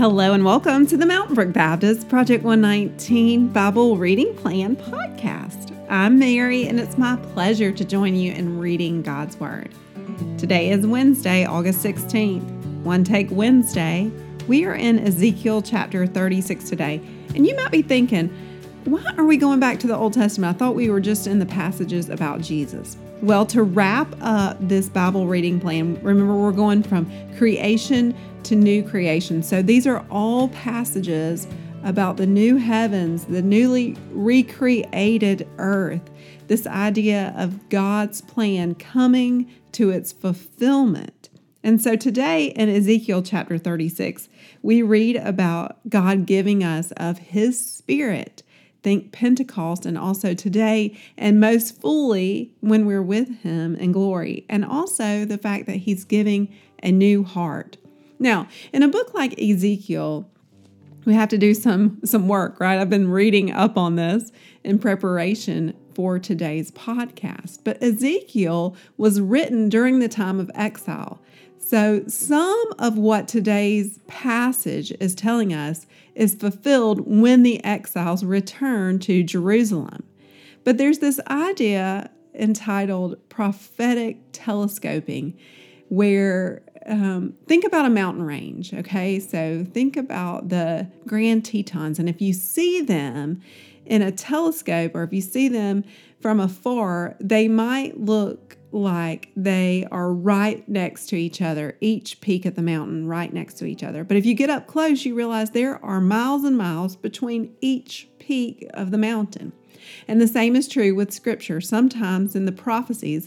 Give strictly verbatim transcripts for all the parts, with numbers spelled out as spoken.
Hello and welcome to the Mountain Brook Baptist Project one nineteen Bible Reading Plan podcast. I'm Mary and it's my pleasure to join you in reading God's Word. Today is Wednesday, August sixteenth, One Take Wednesday. We are in Ezekiel chapter thirty-six today. And you might be thinking, why are we going back to the Old Testament? I thought we were just in the passages about Jesus. Well, to wrap up this Bible reading plan, remember we're going from creation to new creation. So these are all passages about the new heavens, the newly recreated earth, this idea of God's plan coming to its fulfillment. And so today in Ezekiel chapter thirty-six, we read about God giving us of His Spirit. Think Pentecost, and also today, and most fully when we're with Him in glory, and also the fact that He's giving a new heart. Now, in a book like Ezekiel, we have to do some, some work, right? I've been reading up on this in preparation for today's podcast. But Ezekiel was written during the time of exile. So some of what today's passage is telling us is fulfilled when the exiles return to Jerusalem. But there's this idea entitled prophetic telescoping, where um, think about a mountain range, okay? So think about the Grand Tetons, and if you see them in a telescope or if you see them from afar, they might look like they are right next to each other, each peak of the mountain right next to each other. But if you get up close, you realize there are miles and miles between each peak of the mountain. And the same is true with Scripture. Sometimes in the prophecies,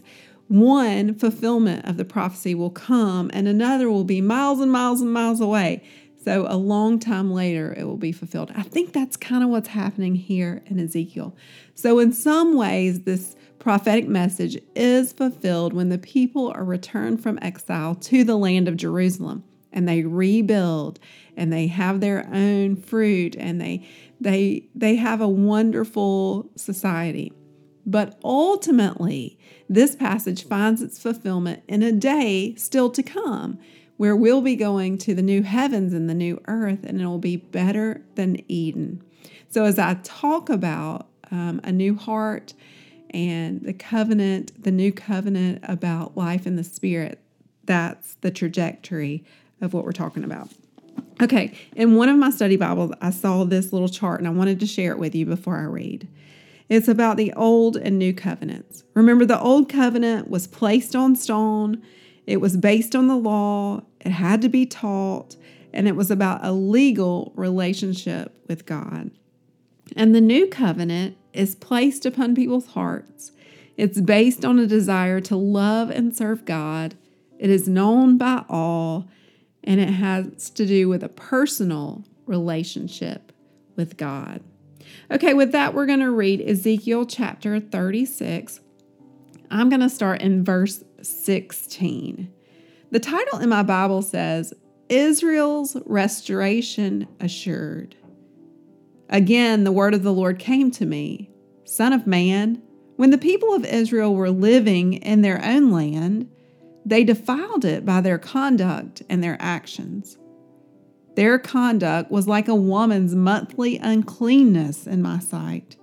one fulfillment of the prophecy will come and another will be miles and miles and miles away. So a long time later, it will be fulfilled. I think that's kind of what's happening here in Ezekiel. So in some ways, this prophetic message is fulfilled when the people are returned from exile to the land of Jerusalem, and they rebuild, and they have their own fruit, and they they they have a wonderful society. But ultimately, this passage finds its fulfillment in a day still to come, where we'll be going to the new heavens and the new earth, and it will be better than Eden. So as I talk about um, a new heart and the covenant, the new covenant about life in the Spirit, that's the trajectory of what we're talking about. Okay, in one of my study Bibles, I saw this little chart, and I wanted to share it with you before I read. It's about the old and new covenants. Remember, the old covenant was placed on stone. It was based on the law. It had to be taught, and it was about a legal relationship with God. And the new covenant is placed upon people's hearts. It's based on a desire to love and serve God. It is known by all, and it has to do with a personal relationship with God. Okay, with that, we're going to read Ezekiel chapter thirty-six. I'm going to start in verse sixteen. The title in my Bible says, Israel's Restoration Assured. Again, the word of the Lord came to me, Son of man, when the people of Israel were living in their own land, they defiled it by their conduct and their actions. Their conduct was like a woman's monthly uncleanness in my sight.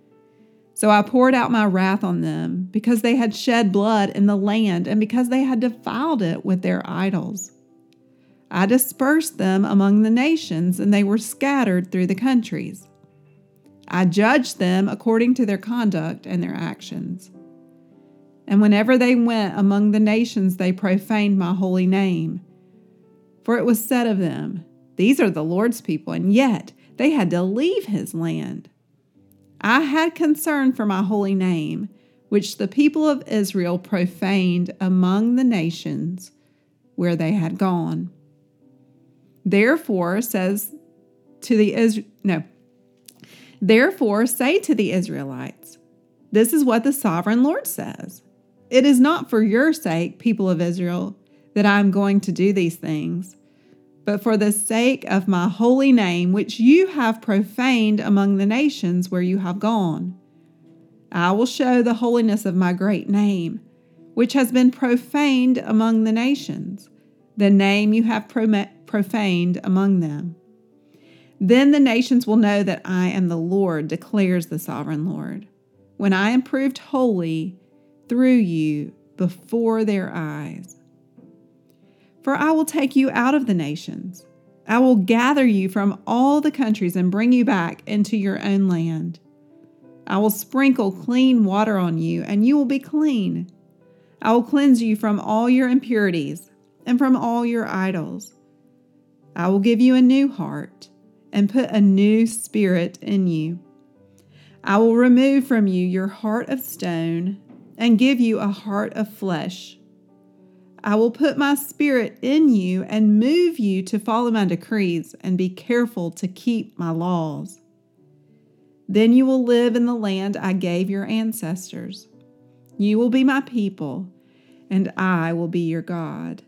So I poured out my wrath on them because they had shed blood in the land and because they had defiled it with their idols. I dispersed them among the nations, and they were scattered through the countries. I judged them according to their conduct and their actions. And whenever they went among the nations, they profaned my holy name. For it was said of them, These are the Lord's people, and yet they had to leave His land. I had concern for my holy name, which the people of Israel profaned among the nations where they had gone. Therefore, says to the Is- no. Therefore, say to the Israelites, This is what the sovereign Lord says. It is not for your sake, people of Israel, that I am going to do these things, but for the sake of my holy name, which you have profaned among the nations where you have gone. I will show the holiness of my great name, which has been profaned among the nations, the name you have profaned among them. Then the nations will know that I am the Lord, declares the sovereign Lord, when I am proved holy through you before their eyes. For I will take you out of the nations. I will gather you from all the countries and bring you back into your own land. I will sprinkle clean water on you, and you will be clean. I will cleanse you from all your impurities and from all your idols. I will give you a new heart and put a new spirit in you. I will remove from you your heart of stone and give you a heart of flesh. I will put my spirit in you and move you to follow my decrees and be careful to keep my laws. Then you will live in the land I gave your ancestors. You will be my people, and I will be your God.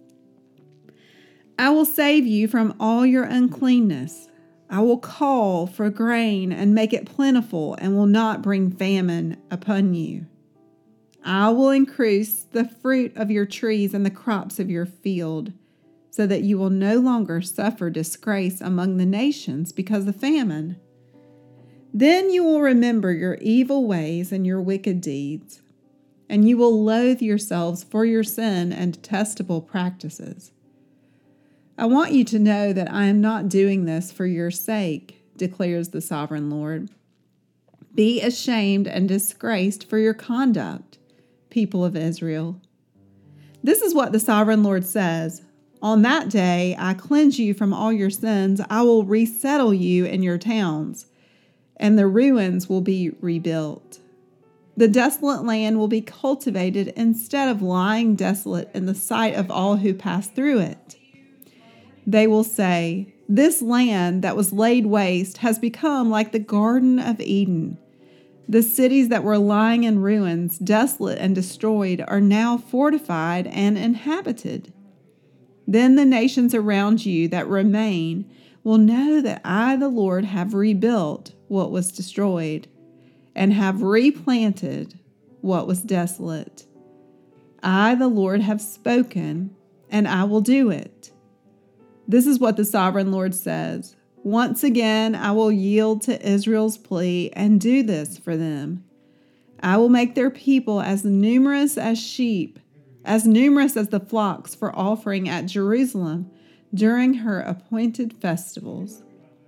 I will save you from all your uncleanness. I will call for grain and make it plentiful and will not bring famine upon you. I will increase the fruit of your trees and the crops of your field, so that you will no longer suffer disgrace among the nations because of famine. Then you will remember your evil ways and your wicked deeds, and you will loathe yourselves for your sin and detestable practices. I want you to know that I am not doing this for your sake, declares the sovereign Lord. Be ashamed and disgraced for your conduct, people of Israel. This is what the sovereign Lord says. On that day, I cleanse you from all your sins. I will resettle you in your towns, and the ruins will be rebuilt. The desolate land will be cultivated instead of lying desolate in the sight of all who pass through it. They will say, this land that was laid waste has become like the Garden of Eden. The cities that were lying in ruins, desolate and destroyed, are now fortified and inhabited. Then the nations around you that remain will know that I, the Lord, have rebuilt what was destroyed and have replanted what was desolate. I, the Lord, have spoken, and I will do it. This is what the sovereign Lord says. Once again, I will yield to Israel's plea and do this for them. I will make their people as numerous as sheep, as numerous as the flocks for offering at Jerusalem during her appointed festivals.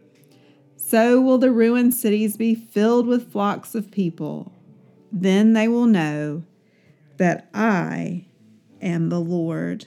So will the ruined cities be filled with flocks of people. Then they will know that I am the Lord.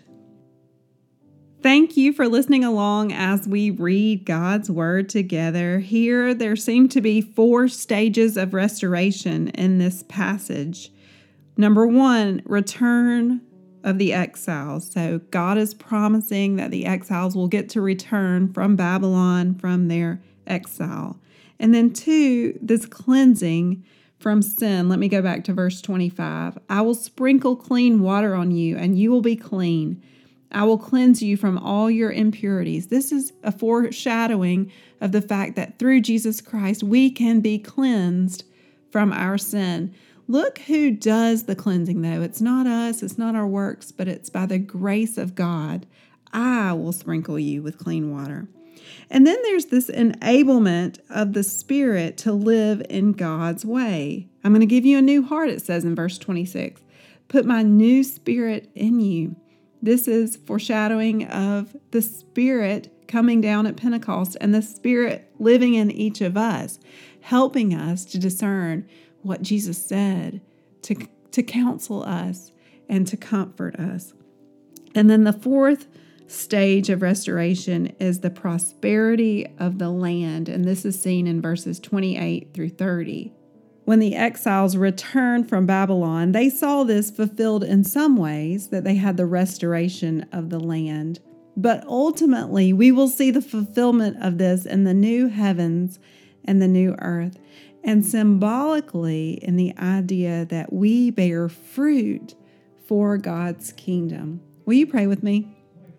Thank you for listening along as we read God's Word together. Here, there seem to be four stages of restoration in this passage. Number one, return of the exiles. So God is promising that the exiles will get to return from Babylon from their exile. And then two, this cleansing from sin. Let me go back to verse twenty-five. I will sprinkle clean water on you, and you will be clean. I will cleanse you from all your impurities. This is a foreshadowing of the fact that through Jesus Christ, we can be cleansed from our sin. Look who does the cleansing, though. It's not us, it's not our works, but it's by the grace of God. I will sprinkle you with clean water. And then there's this enablement of the Spirit to live in God's way. I'm going to give you a new heart, it says in verse twenty-six. Put my new spirit in you. This is foreshadowing of the Spirit coming down at Pentecost and the Spirit living in each of us, helping us to discern what Jesus said, to, to counsel us, and to comfort us. And then the fourth stage of restoration is the prosperity of the land, and this is seen in verses twenty-eight through thirty. When the exiles returned from Babylon, they saw this fulfilled in some ways, that they had the restoration of the land. But ultimately, we will see the fulfillment of this in the new heavens and the new earth, and symbolically in the idea that we bear fruit for God's kingdom. Will you pray with me?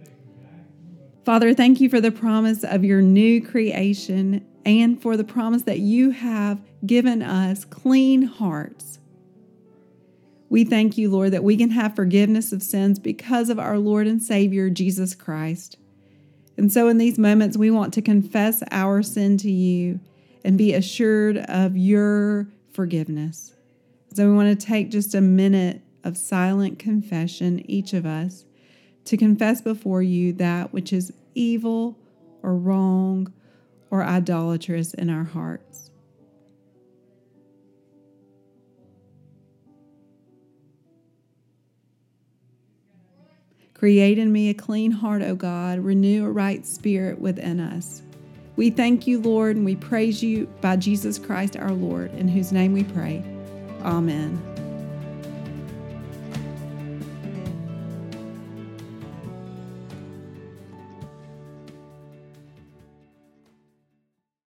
Father, thank you for the promise of your new creation and for the promise that you have given us clean hearts. We thank you, Lord, that we can have forgiveness of sins because of our Lord and Savior, Jesus Christ. And so in these moments, we want to confess our sin to you and be assured of your forgiveness. So we want to take just a minute of silent confession, each of us, to confess before you that which is evil or wrong or idolatrous in our hearts. Create in me a clean heart, O God. Renew a right spirit within us. We thank you, Lord, and we praise you by Jesus Christ our Lord, in whose name we pray. Amen.